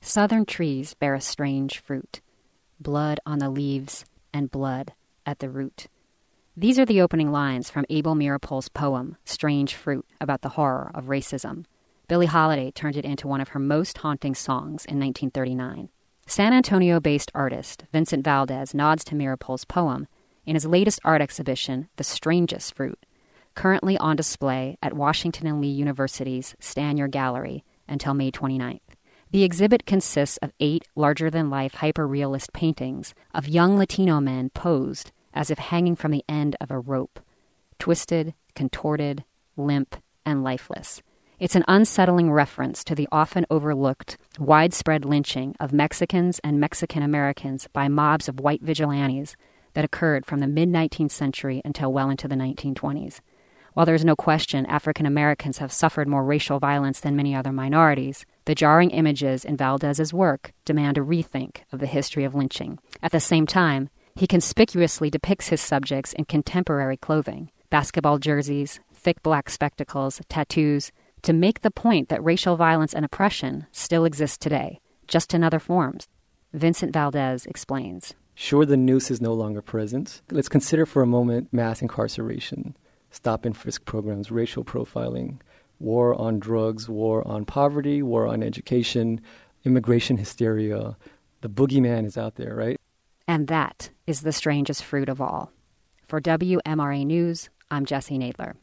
Southern trees bear a strange fruit, blood on the leaves and blood at the root. These are the opening lines from Abel Meeropol's poem, Strange Fruit, about the horror of racism. Billie Holiday turned it into one of her most haunting songs in 1939. San Antonio-based artist Vincent Valdez nods to Meeropol's poem in his latest art exhibition, The Strangest Fruit, currently on display at Washington and Lee University's Stanier Gallery until May 29th. The exhibit consists of 8 larger-than-life hyper-realist paintings of young Latino men posed as if hanging from the end of a rope, twisted, contorted, limp, and lifeless. It's an unsettling reference to the often overlooked, widespread lynching of Mexicans and Mexican Americans by mobs of white vigilantes that occurred from the mid-19th century until well into the 1920s. While there's no question African Americans have suffered more racial violence than many other minorities, the jarring images in Valdez's work demand a rethink of the history of lynching. At the same time, he conspicuously depicts his subjects in contemporary clothing, basketball jerseys, thick black spectacles, tattoos, to make the point that racial violence and oppression still exist today, just in other forms. Vincent Valdez explains. Sure, the noose is no longer present. Let's consider for a moment mass incarceration, stop and frisk programs, racial profiling, war on drugs, war on poverty, war on education, immigration hysteria. The boogeyman is out there, right? And that is the strangest fruit of all. For WMRA News, I'm Jessie Nadler.